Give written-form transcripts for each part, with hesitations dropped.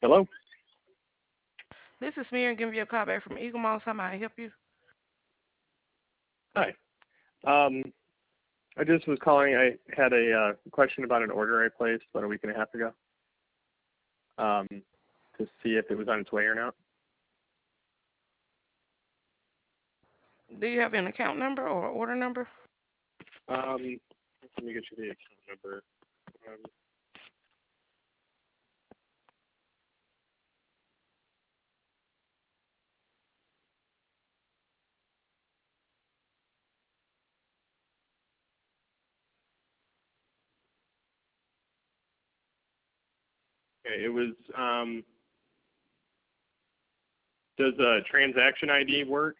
Hello. This is Miriam giving you a call back from Eagle Moss. How may I help you? Hi. I just was calling. I had a question about an order I placed about a week and a half ago. To see if it was on its way or not. Do you have an account number or order number? Let me get you the account number. Um, okay, it was. Does a transaction ID work?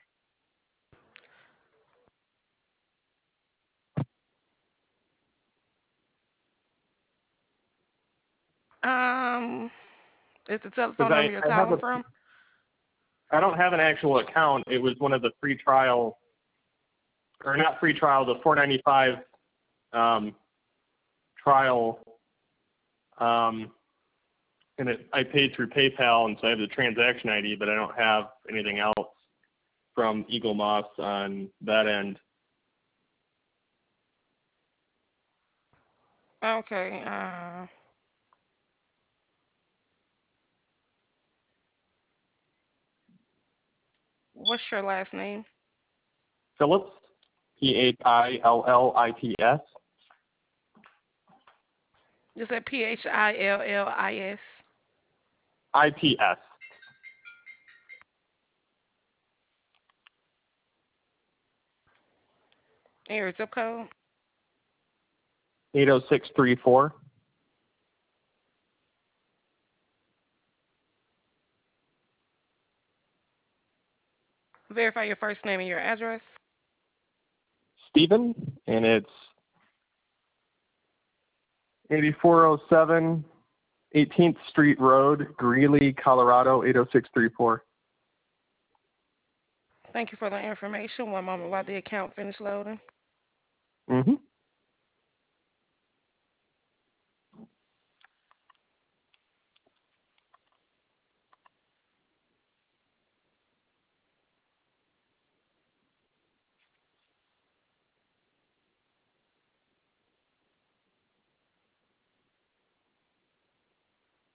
Um, is the telephone Because number you're I have calling a. from? I don't have an actual account. It was one of the free trial, or not free trial, the $4.95 trial. And I paid through PayPal, and so I have the transaction ID, but I don't have anything else from Eagle Moss on that end. Okay. What's your last name? Phillips, Phillipps. You said PHILLIS. IPS. And your zip code? 80634. Verify your first name and your address. Stephen, and it's 8407 18th Street Road, Greeley, Colorado, 80634. Thank you for the information. One moment while the account finish loading. Mm-hmm.